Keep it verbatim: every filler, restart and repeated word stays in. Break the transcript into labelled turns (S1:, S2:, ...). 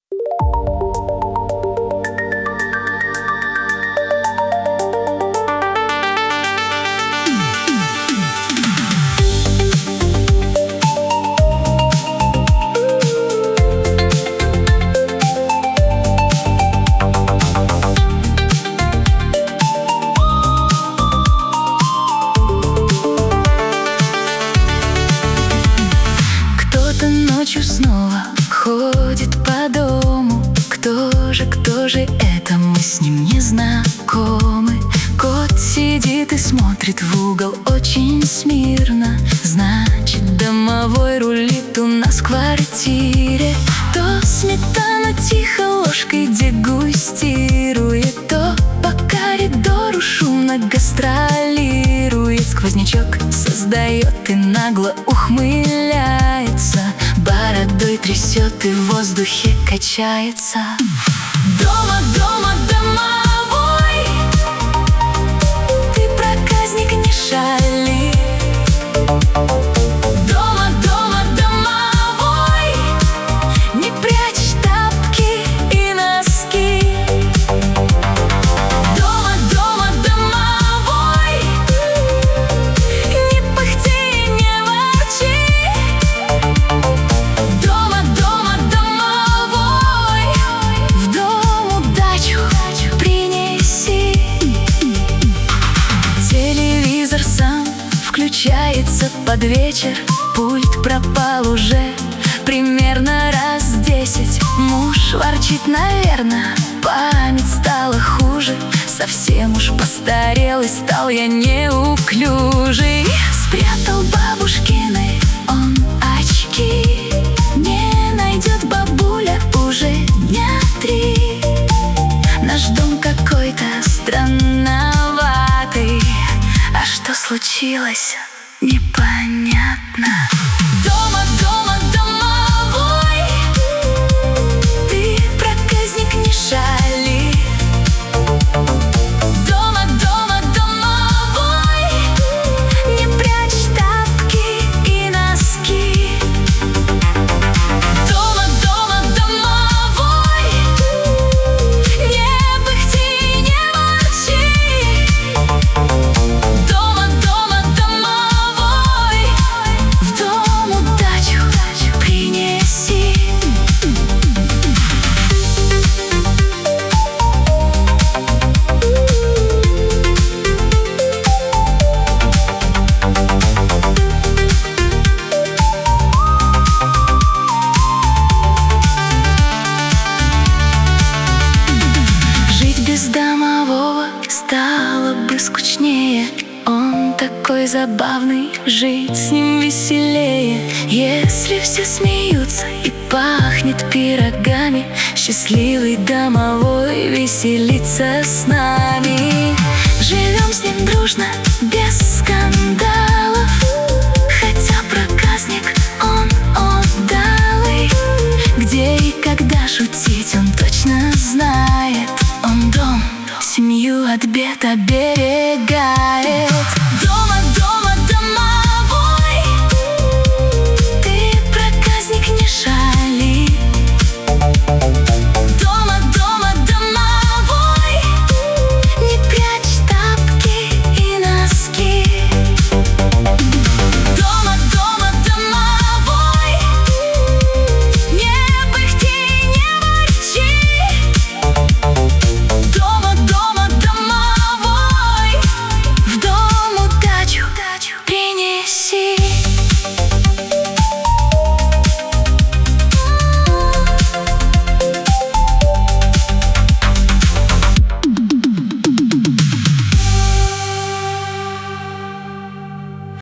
S1: Ночью снова ходит по дому. Кто же, кто же это? Мы с ним не знакомы. Кот сидит и смотрит в угол очень смирно. Значит, домовой рулит у нас в квартире. То сметану тихо ложкой дегустирует, то по коридору шумно гастролирует. Сквознячок создает и нагло ухмыляется, бородой трясет и в воздухе качается. Дома, дома, домовой, ты проказник, не шали. Дома, дома, домовой, не прячь тапки и носки. Дома, дома, домовой, не пыхти, не ворчи. Дома, дома, домовой, в дом удачу принеси. Телевизор сам включается под вечер. Пульт пропал уже примерно раз десять. Муж ворчит, наверное, память стала хуже. Совсем уж постарел и стал я неуклюжий. Спрятал бабушкины он очки, не найдет бабуля уже дня три. Наш дом какой-то странноватый, а что случилось, непонятно. Дома, дома, домовой, ты проказник, не шали. Дома, дома, домовой, не прячь тапки и носки. Дома, дома, домовой, не пыхти, не ворчи. Дома, дома, домовой, в дом удачу принеси. Жить без домового стало бы скучнее. Он такой забавный, жить с ним веселее. Если все смеются и пахнет пирогами, счастливый домовой веселится с нами. Живем с ним дружно, без скандалов, хотя проказник он удалый. Где и когда шутить он точно знает. Он дом, семью от бед оберегает.